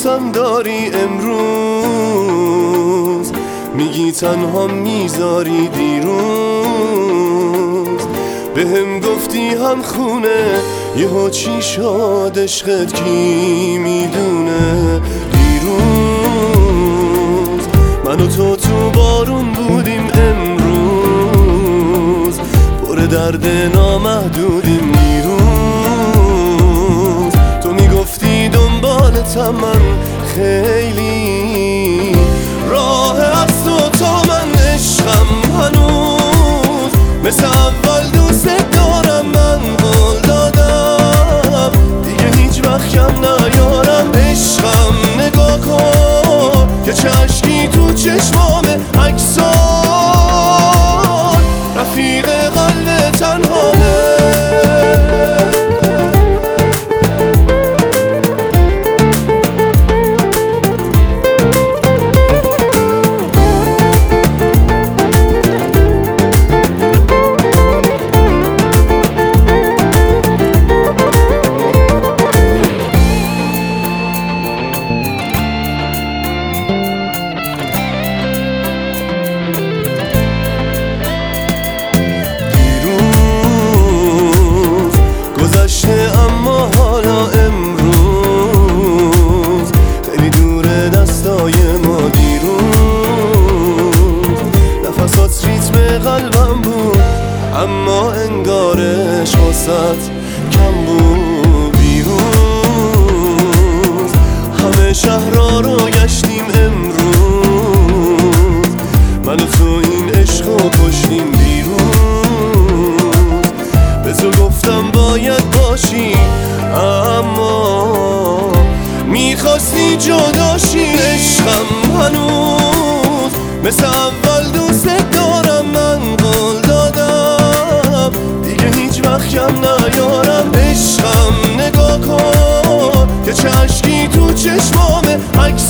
دوستم داری امروز، میگی تنها میذاری دیروز. بهم گفتی هم خونه یهو چی شد عشقت کی میدونه. دیروز من و تو بارون بودیم، امروز پر درد نامحدودیم. دیروز تو میگفتی دنبالتم، من خیلی راه از تو تا من. عشقم هنوز مثل اول دوست دارم، من قول دادم دیگه هیچ وقت کم نیارم. عشقم نگاه کن که چشکی تو چشمامه، عکسات رفیق قلب تنهامه. اما حالا امروز خیلی دوره دستای ما. دیروز نفسات ریتم قلبم بود، اما انگارش واسط کم بود. بیروز همه شهرها رو گشتیم، امروز من و تو این عشقو کشتیم. دیروز به تو گفتم باید باشی، اما میخواستی جداشی. عشقم هنوز مثل اول دوست دارم، من قول دادم دیگه هیچ وقت کم نیارم. عشقم نگاه کن که چشکی تو چشمامه،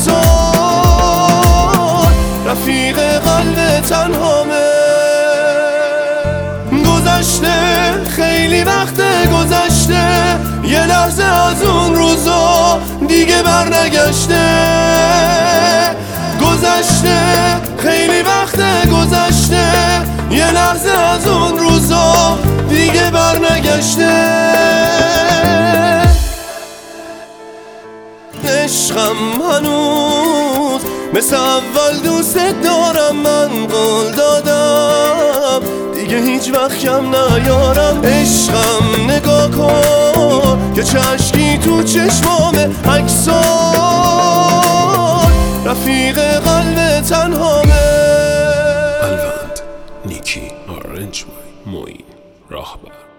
عکسات رفیق قلب تنهامه. گذشته خیلی وقت گذشته، یه لحظه از اون روزا دیگه برنگشته. گذشته خیلی وقت گذشته، یه لحظه از اون روزا دیگه برنگشته. عشقم هنوز مثل اول دوست دارم، من قول دادم دیگه هیچ وقت کم نیارم. عشقم نگاه کن که چشکی تو چشمامه، عکسات رفیق قلب تنهامه. الوند نیکی آرنج موین راهبر.